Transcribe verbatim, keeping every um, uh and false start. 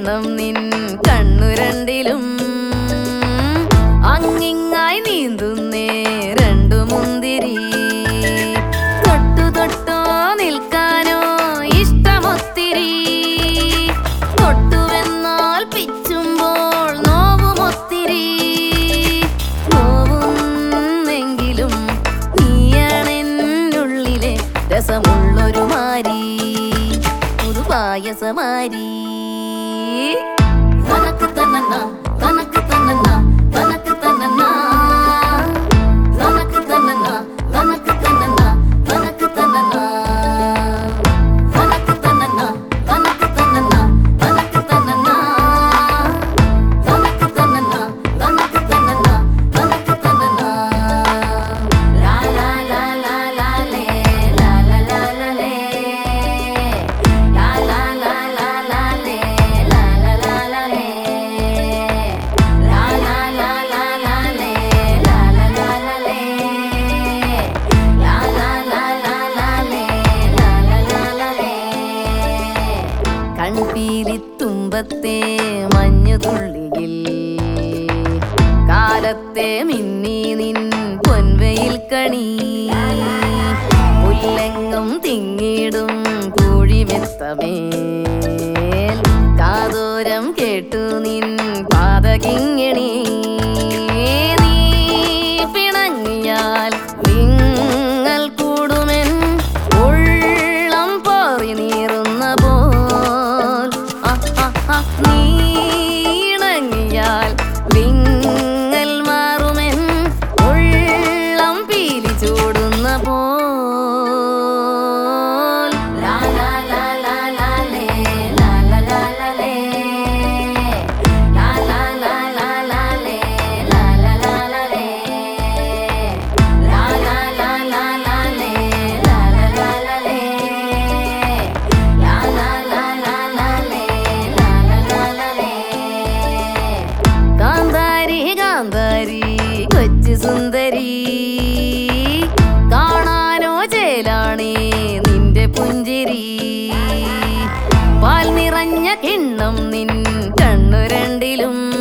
കിണ്ണം നിൻ കണ്ണുരണ്ടിലും അങ്ങിങ്ങായി നീന്തുന്നേ രണ്ടു മുന്തിരി. തൊട്ടു തൊട്ടോ നിൽക്കാനോ ഇഷ്ടമൊത്തിരി. തൊട്ടുവെന്നാൽ പിച്ചുമ്പോൾ നോവുമൊത്തിരി. നോവുന്നെങ്കിലും നീയാണെന്നുള്ളിലെ രസമുള്ളൊരു മാരി, ഒരു പായസമാരി. തനക്ക് തന്നന്ന തനക്ക് തന്നന്ന തനക്ക് തന്നന്ന തനക്ക് തന്നന്ന തനക്ക് തന്നന്ന തനക്ക് തന്നന്ന തനക്ക് തന്നന്ന തനക്ക് തന്നന്ന തനക്ക് തന്നന്ന തനക്ക് തന്നന്ന തനക്ക് തന്നന്ന തനക്ക് തന്നന്ന. ലാ ലാ ലാ ലാ ലാ ലേ ലാ ലാ ലാ ലാ ലേ ലാ ലാ ലാ ലാ ലാ ലേ ലാ ലാ ലാ ലാ ലേ ലാ ലാ ലാ ലാ ലാ ലേ ലാ ലാ ലാ ലാ ലേ ലാ ലാ ലാ ലാ ലാ ലേ ലാ ലാ ലാ ലാ ലേ. കൺപീലിത്തുമ്പത്തെ മഞ്ഞുതുള്ളിയിൽ കാലത്തെ മിന്നി നിൻ പൊൻവയിൽ കണി. പുല്ലെങ്ങും തിങ്ങിടും പൂഴിമെത്തമേൽ കാതോരം കേട്ടു നിൻ പാദകിങ്ങിണി. നീ പിണങ്ങിയാൽ വിങ്ങൽ കൂടുമെൻ ഉള്ളം പോറി നീറുന്ന പോൽ. നീ ഇണങ്ങിയാൽ വിങ്ങൽ മാറുമെൻ ഉള്ളം പീലി ചൂടുന്ന പോൽ. ലാ ലാ ലാ ലാ ലാ ലേ ലാ ലാ ലാ ലാ ലേ ലാ ലാ ലാ ലാ ലാ ലേ ലാ ലാ ലാ ലാ ലേ ലാ ലാ ലാ ലാ ലാ ലേ ലാ ലാ ലാ ലാ ലേ ലാ ലാ ലാ ലാ ലാ ലേ ലാ ലാ ലാ ലാ ലേ. കാന്താരി കാന്താരി കൊച്ചു സുന്ദരി, കാണാനോ ചേലാണേ നിന്റെ പുഞ്ചിരി. പാൽ നിറഞ്ഞ കിണ്ണം നിൻ കണ്ണുരണ്ടിലും